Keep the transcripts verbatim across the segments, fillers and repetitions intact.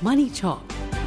Money Talk.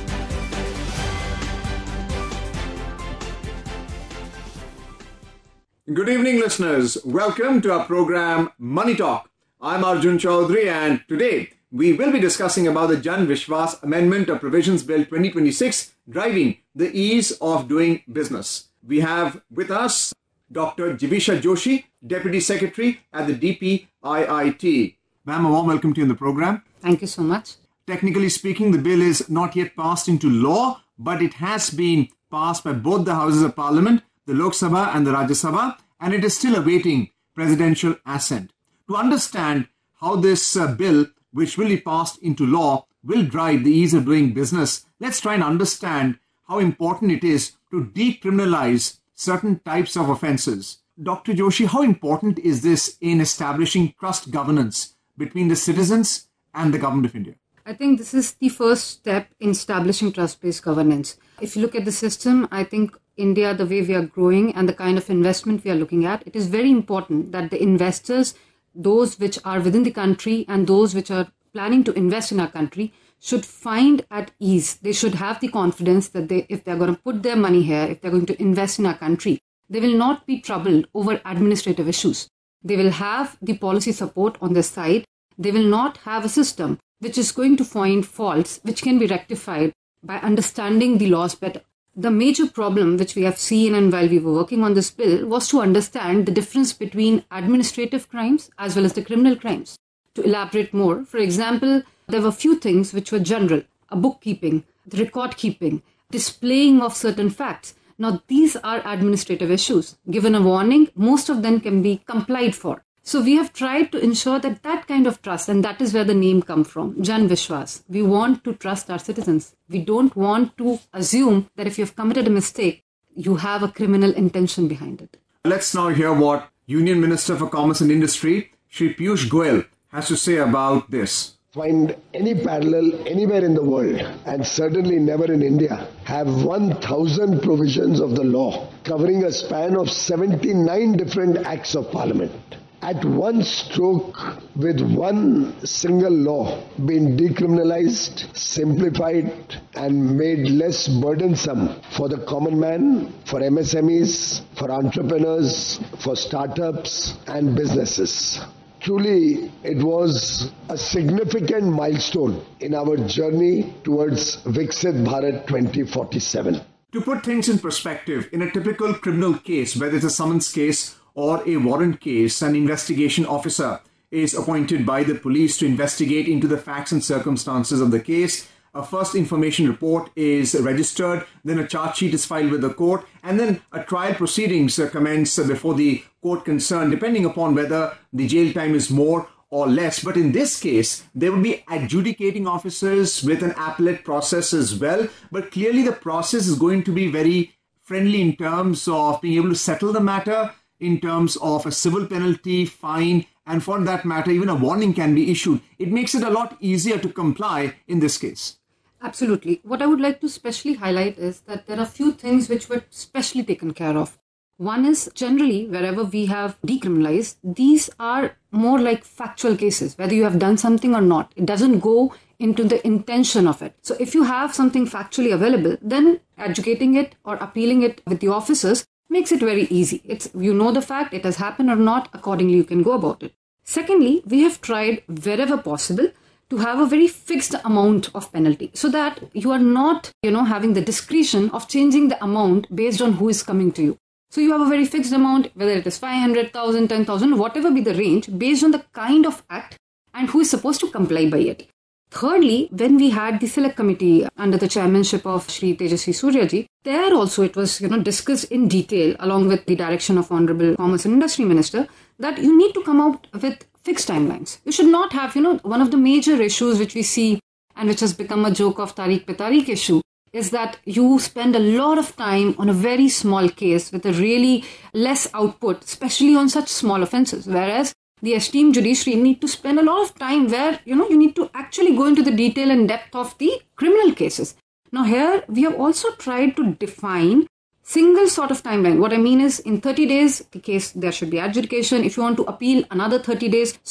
Good evening, listeners. Welcome to our program Money Talk. I'm Arjun Chaudhary, and today we will be discussing about the Jan Vishwas Amendment of Provisions Bill twenty twenty-six, driving the ease of doing business. We have with us Doctor Jivisha Joshi, Deputy Secretary at the D P I I T. Ma'am, a warm welcome to you in the program. Thank you so much. Technically speaking, the bill is not yet passed into law, but it has been passed by both the Houses of Parliament, the Lok Sabha and the Rajya Sabha, and it is still awaiting presidential assent. To understand how this uh, bill, which will be passed into law, will drive the ease of doing business, let's try and understand how important it is to decriminalize certain types of offences. Doctor Joshi, how important is this in establishing trust governance between the citizens and the Government of India? I think this is the first step in establishing trust-based governance. If you look at the system, I think India, the way we are growing and the kind of investment we are looking at, it is very important that the investors, those which are within the country and those which are planning to invest in our country, should find at ease. They should have the confidence that they, if they're going to put their money here, if they're going to invest in our country, they will not be troubled over administrative issues. They will have the policy support on their side. They will not have a system which is going to find faults which can be rectified by understanding the laws better. The major problem which we have seen, and while we were working on this bill, was to understand the difference between administrative crimes as well as the criminal crimes. To elaborate more, for example, there were few things which were general: a bookkeeping, the record keeping, displaying of certain facts. Now these are administrative issues. Given a warning, most of them can be complied for. So we have tried to ensure that that kind of trust, and that is where the name comes from, Jan Vishwas. We want to trust our citizens. We don't want to assume that if you've committed a mistake, you have a criminal intention behind it. Let's now hear what Union Minister for Commerce and Industry, Shri Piyush Goyal, has to say about this. Find any parallel anywhere in the world, and certainly never in India, have one thousand provisions of the law covering a span of seventy-nine different acts of parliament. At one stroke, with one single law being decriminalized, simplified and made less burdensome for the common man, for M S M Es, for entrepreneurs, for startups and businesses. Truly, it was a significant milestone in our journey towards Viksit Bharat twenty forty-seven. To put things in perspective, in a typical criminal case, whether it's a summons case or a warrant case, an investigation officer is appointed by the police to investigate into the facts and circumstances of the case. A first information report is registered, then a charge sheet is filed with the court, and then a trial proceedings commence before the court concerned, depending upon whether the jail time is more or less. But in this case, there will be adjudicating officers with an appellate process as well. But clearly the process is going to be very friendly in terms of being able to settle the matter, in terms of a civil penalty, fine, and for that matter, even a warning can be issued. It makes it a lot easier to comply in this case. Absolutely. What I would like to specially highlight is that there are few things which were specially taken care of. One is, generally, wherever we have decriminalized, these are more like factual cases, whether you have done something or not. It doesn't go into the intention of it. So if you have something factually available, then adjudicating it or appealing it with the officers makes it very easy. It's, you know the fact, it has happened or not, accordingly you can go about it. Secondly, we have tried wherever possible to have a very fixed amount of penalty so that you are not, you know, having the discretion of changing the amount based on who is coming to you. So you have a very fixed amount, whether it is five hundred thousand, ten thousand, whatever be the range, based on the kind of act and who is supposed to comply by it. Thirdly, when we had the select committee under the chairmanship of Shri Tejasvi Suryaji, there also it was, you know, discussed in detail along with the direction of Honorable Commerce and Industry Minister that you need to come out with fixed timelines. You should not have, you know, one of the major issues which we see and which has become a joke of Tariq pe Tariq issue is that you spend a lot of time on a very small case with a really less output, especially on such small offences, whereas the esteemed judiciary need to spend a lot of time where, you know, you need to actually go into the detail and depth of the criminal cases. Now here, we have also tried to define single sort of timeline. What I mean is, in thirty days, the case, there should be adjudication. If you want to appeal, another thirty days. So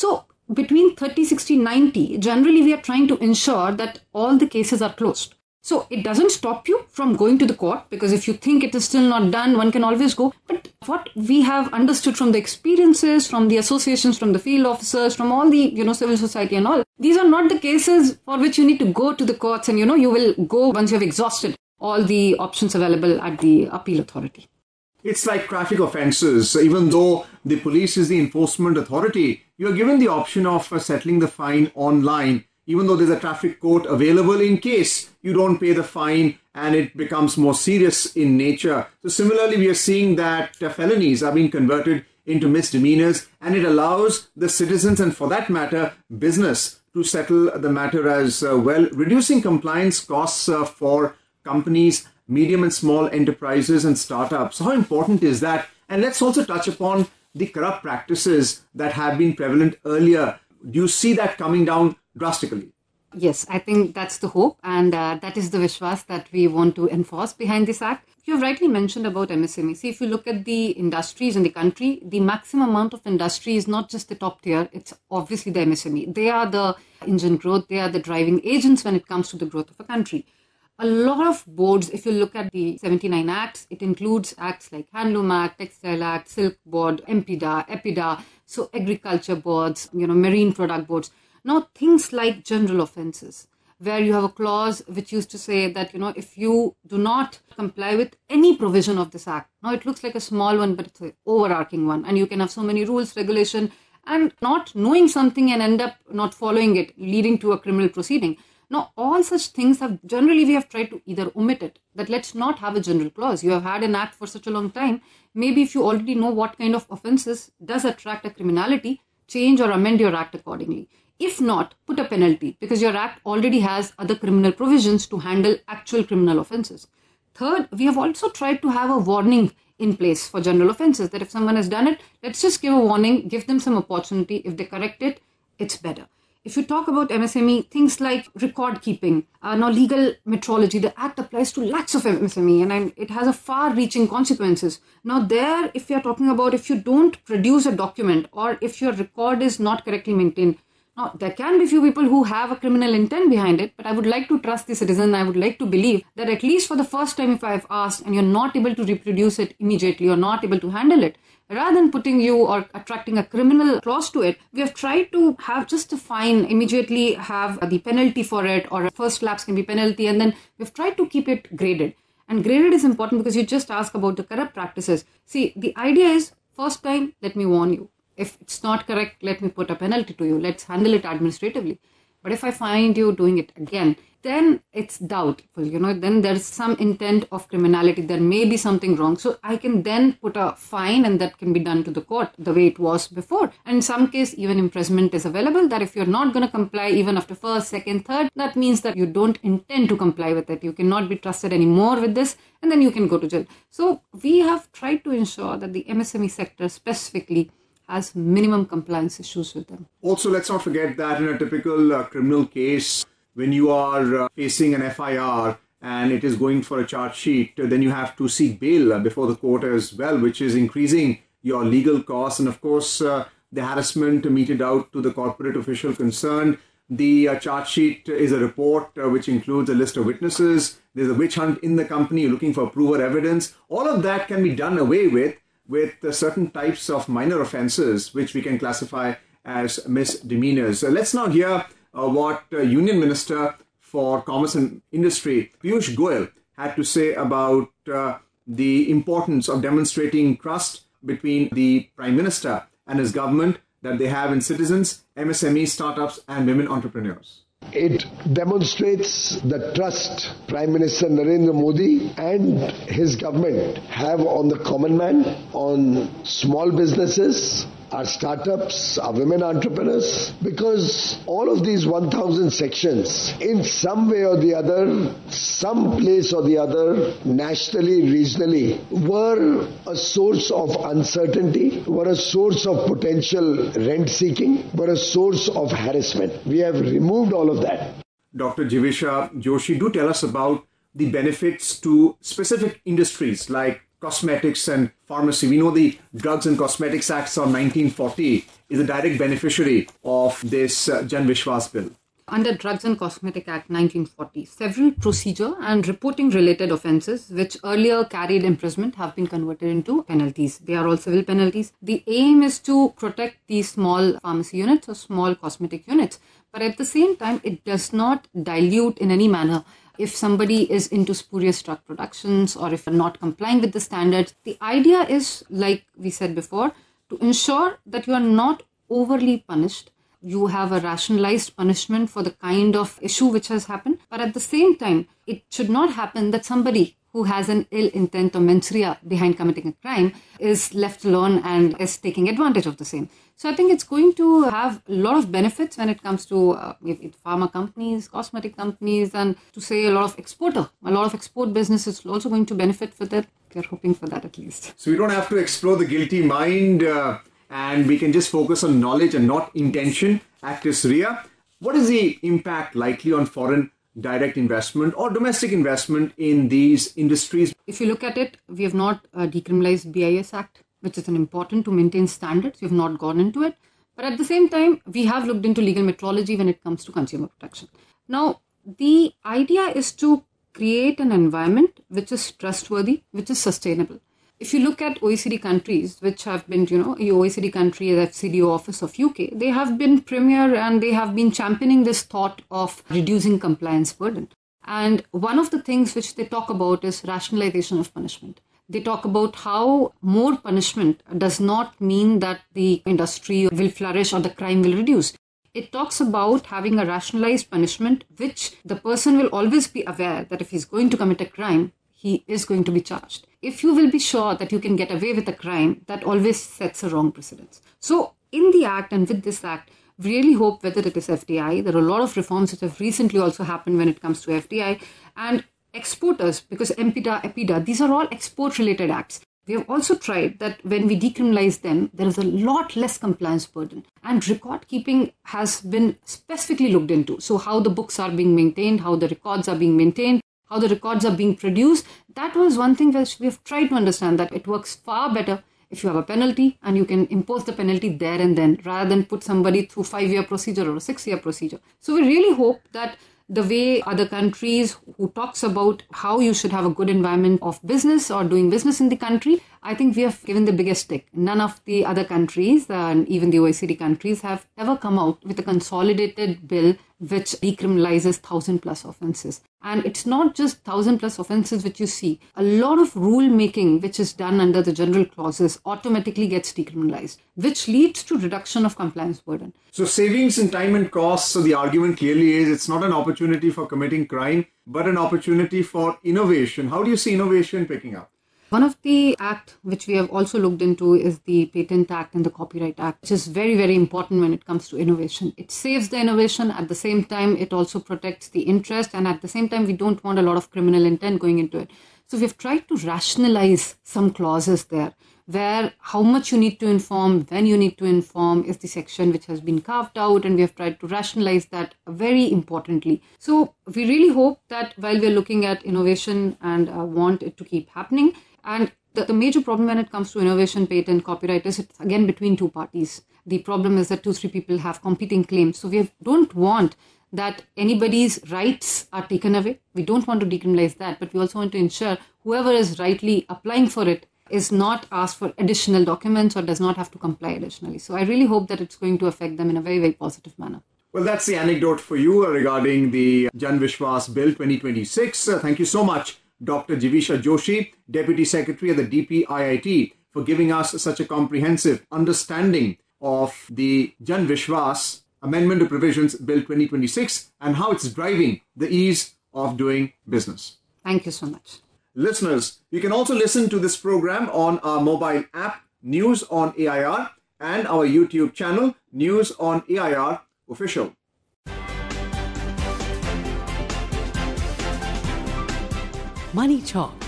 between thirty, sixty, ninety, generally we are trying to ensure that all the cases are closed. So it doesn't stop you from going to the court, because if you think it is still not done, one can always go. But what we have understood from the experiences, from the associations, from the field officers, from all the, you know, civil society and all, these are not the cases for which you need to go to the courts and, you know, you will go once you have exhausted all the options available at the appeal authority. It's like traffic offences. Even though the police is the enforcement authority, you are given the option of uh, settling the fine online, even though there's a traffic court available in case you don't pay the fine and it becomes more serious in nature. So similarly, we are seeing that uh, felonies are being converted into misdemeanors, and it allows the citizens, and for that matter, business, to settle the matter as uh, well, reducing compliance costs uh, for companies, medium and small enterprises and startups. How important is that? And let's also touch upon the corrupt practices that have been prevalent earlier. Do you see that coming down drastically? Yes, I think that's the hope, and uh, that is the Vishwas that we want to enforce behind this act. You have rightly mentioned about M S M E. See, if you look at the industries in the country, the maximum amount of industry is not just the top tier, it's obviously the M S M E. They are the engine growth, they are the driving agents when it comes to the growth of a country. A lot of boards, if you look at the seventy-nine acts, it includes acts like Handloom Act, Textile Act, Silk Board, M P D A, EPIDA, so agriculture boards, you know, marine product boards. Now, things like general offences, where you have a clause which used to say that, you know, if you do not comply with any provision of this act, now it looks like a small one, but it's an overarching one, and you can have so many rules, regulation, and not knowing something and end up not following it, leading to a criminal proceeding. Now, all such things have, generally we have tried to either omit it, that let's not have a general clause. You have had an act for such a long time. Maybe if you already know what kind of offences does attract a criminality, change or amend your act accordingly. If not, put a penalty, because your act already has other criminal provisions to handle actual criminal offences. Third, we have also tried to have a warning in place for general offences, that if someone has done it, let's just give a warning, give them some opportunity. If they correct it, it's better. If you talk about M S M E, things like record keeping, uh, now legal metrology, the act applies to lakhs of M S M E, and it has a far-reaching consequences. Now there, if you are talking about if you don't produce a document or if your record is not correctly maintained, now, there can be few people who have a criminal intent behind it, but I would like to trust the citizen. I would like to believe that at least for the first time, if I have asked and you're not able to reproduce it immediately or not able to handle it, rather than putting you or attracting a criminal clause to it, we have tried to have just a fine, immediately have the penalty for it, or a first lapse can be penalty, and then we've tried to keep it graded. And graded is important because you just ask about the corrupt practices. See, the idea is, first time, let me warn you. If it's not correct, let me put a penalty to you. Let's handle it administratively. But if I find you doing it again, then it's doubtful, you know, then there's some intent of criminality. There may be something wrong. So I can then put a fine, and that can be done to the court the way it was before. And in some case, even imprisonment is available, that if you're not going to comply even after first, second, third, that means that you don't intend to comply with it. You cannot be trusted anymore with this, and then you can go to jail. So we have tried to ensure that the M S M E sector specifically has minimum compliance issues with them. Also, let's not forget that in a typical uh, criminal case, when you are uh, facing an F I R and it is going for a charge sheet, then you have to seek bail uh, before the court as well, which is increasing your legal costs. And of course, uh, the harassment meted out to the corporate official concerned. The uh, charge sheet is a report uh, which includes a list of witnesses. There's a witch hunt in the company. You're looking for prover evidence. All of that can be done away with with uh, certain types of minor offences, which we can classify as misdemeanors. So let's now hear uh, what uh, Union Minister for Commerce and Industry, Piyush Goyal, had to say about uh, the importance of demonstrating trust between the Prime Minister and his government that they have in citizens, M S M Es, startups and women entrepreneurs. It demonstrates the trust Prime Minister Narendra Modi and his government have on the common man, on small businesses, our startups, our women entrepreneurs, because all of these one thousand sections, in some way or the other, some place or the other, nationally, regionally, were a source of uncertainty, were a source of potential rent seeking, were a source of harassment. We have removed all of that. Doctor Jivisha Joshi, do tell us about the benefits to specific industries like cosmetics and pharmacy. We know the Drugs and Cosmetics Acts of nineteen forty is a direct beneficiary of this uh, Jan Vishwas bill. Under Drugs and Cosmetic Act nineteen forty, several procedure and reporting related offences which earlier carried imprisonment have been converted into penalties. They are all civil penalties. The aim is to protect these small pharmacy units or small cosmetic units. But at the same time, it does not dilute in any manner if somebody is into spurious drug productions or if they're not complying with the standards. The idea is, like we said before, to ensure that you are not overly punished. You have a rationalized punishment for the kind of issue which has happened. But at the same time, it should not happen that somebody who has an ill intent or mens rea behind committing a crime is left alone and is taking advantage of the same. So I think it's going to have a lot of benefits when it comes to uh, pharma companies, cosmetic companies, and to say a lot of exporter. A lot of export businesses are also going to benefit for that. They're hoping for that at least. So we don't have to explore the guilty mind uh, and we can just focus on knowledge and not intention. Actus rea. What is the impact likely on foreign direct investment or domestic investment in these industries? If you look at it, we have not uh, decriminalized B I S Act, which is an important to maintain standards. We have not gone into it. But at the same time, we have looked into legal metrology when it comes to consumer protection. Now, the idea is to create an environment which is trustworthy, which is sustainable. If you look at O E C D countries, which have been, you know, O E C D country, the F C D O office of U K, they have been premier and they have been championing this thought of reducing compliance burden. And one of the things which they talk about is rationalization of punishment. They talk about how more punishment does not mean that the industry will flourish or the crime will reduce. It talks about having a rationalized punishment, which the person will always be aware that if he's going to commit a crime, he is going to be charged. If you will be sure that you can get away with a crime, that always sets a wrong precedence. So in the Act and with this Act, we really hope, whether it is F D I, there are a lot of reforms which have recently also happened when it comes to F D I, and exporters, because MPDA, EPIDA, these are all export-related acts. We have also tried that when we decriminalize them, there is a lot less compliance burden. And record keeping has been specifically looked into. So how the books are being maintained, how the records are being maintained, how the records are being produced. That was one thing which we have tried to understand, that it works far better if you have a penalty and you can impose the penalty there and then, rather than put somebody through five-year procedure or a six-year procedure. So we really hope that the way other countries who talks about how you should have a good environment of business or doing business in the country, I think we have given the biggest tick. None of the other countries, uh, and even the O E C D countries, have ever come out with a consolidated bill which decriminalizes thousand plus offences. And it's not just thousand plus offences which you see. A lot of rule making which is done under the general clauses automatically gets decriminalized, which leads to reduction of compliance burden. So savings in time and costs. So the argument clearly is it's not an opportunity for committing crime, but an opportunity for innovation. How do you see innovation picking up? One of the acts which we have also looked into is the Patent Act and the Copyright Act, which is very, very important when it comes to innovation. It saves the innovation. At the same time, it also protects the interest. And at the same time, we don't want a lot of criminal intent going into it. So we've tried to rationalize some clauses there, where how much you need to inform, when you need to inform is the section which has been carved out, and we have tried to rationalize that very importantly. So we really hope that while we're looking at innovation and uh, want it to keep happening, and the, the major problem when it comes to innovation, patent, copyright is it's again between two parties. The problem is that two, three people have competing claims. So we have, don't want that anybody's rights are taken away. We don't want to decriminalize that, but we also want to ensure whoever is rightly applying for it is not asked for additional documents or does not have to comply additionally. So I really hope that it's going to affect them in a very, very positive manner. Well, that's the anecdote for you regarding the Jan Vishwas Bill twenty twenty-six. Uh, thank you so much, Doctor Jivisha Joshi, Deputy Secretary at the D P I I T, for giving us such a comprehensive understanding of the Jan Vishwas Amendment to Provisions Bill twenty twenty-six and how it's driving the ease of doing business. Thank you so much. Listeners, you can also listen to this program on our mobile app, News on A I R, and our YouTube channel, News on A I R Official. Money Talk